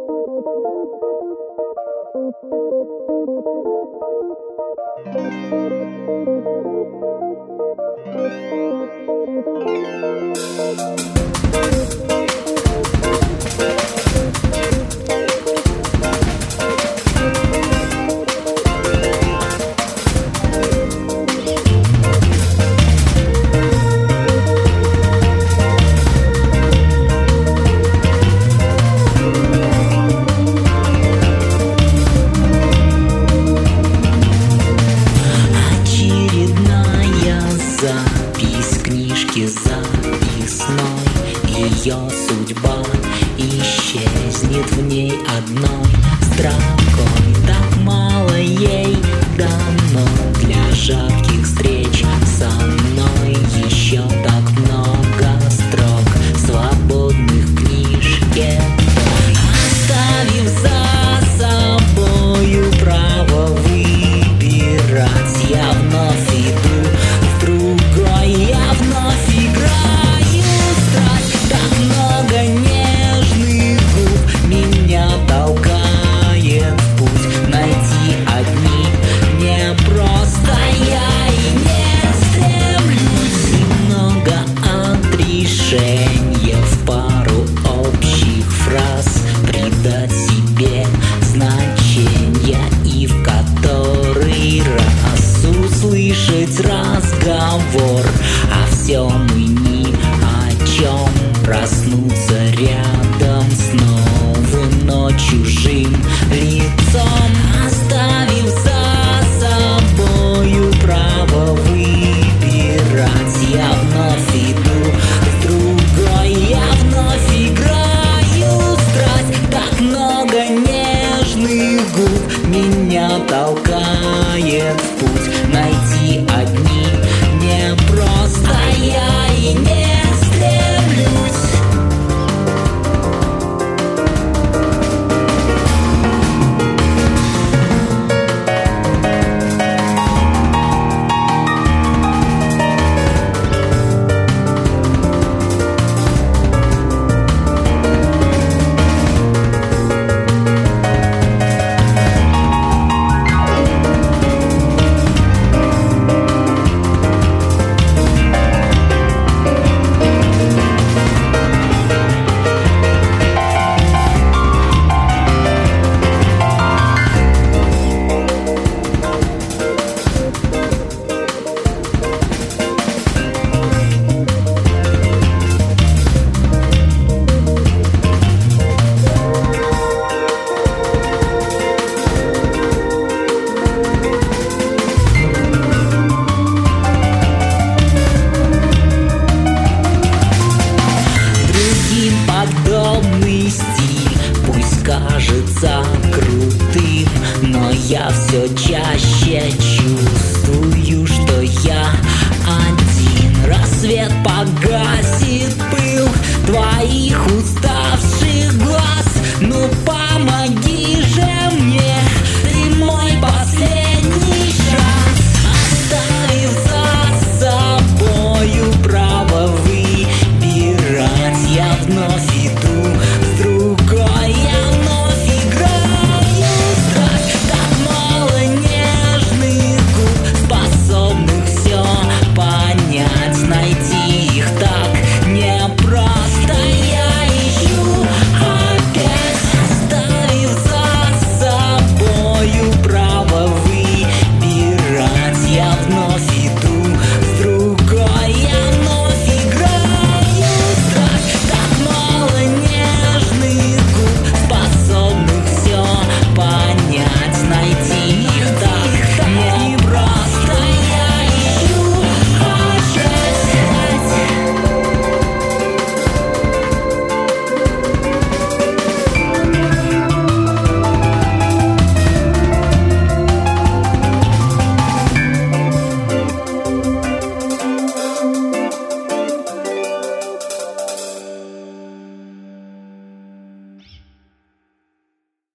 Запись книжки записной, ее судьба исчезнет в ней одной строкой. Так мало ей дано для жарких встреч со мной. Еще так много строк свободных в книжке, оставив за собою право выбирать. Я вновь иду в другой, я вновь играю страсть. Так много нежных губ меня толкает в путь. Найти одни не просто, я и не стремлюсь. Немного отрешения в пару общих фраз, придать себе значение и в который раз услышать разговор о всем и ни о чем, проснуться рядом с новым, но чужим лицом, оставив за собою право выбирать. Я вновь иду в другой, я вновь играю страсть. Так много нежных губ меня толкает в путь. Найти одни не просто, я и не стремлюсь. Подобный стиль пусть кажется крутым, но я все чаще чувствую, что я один. Рассвет погасит пыл твоих уст.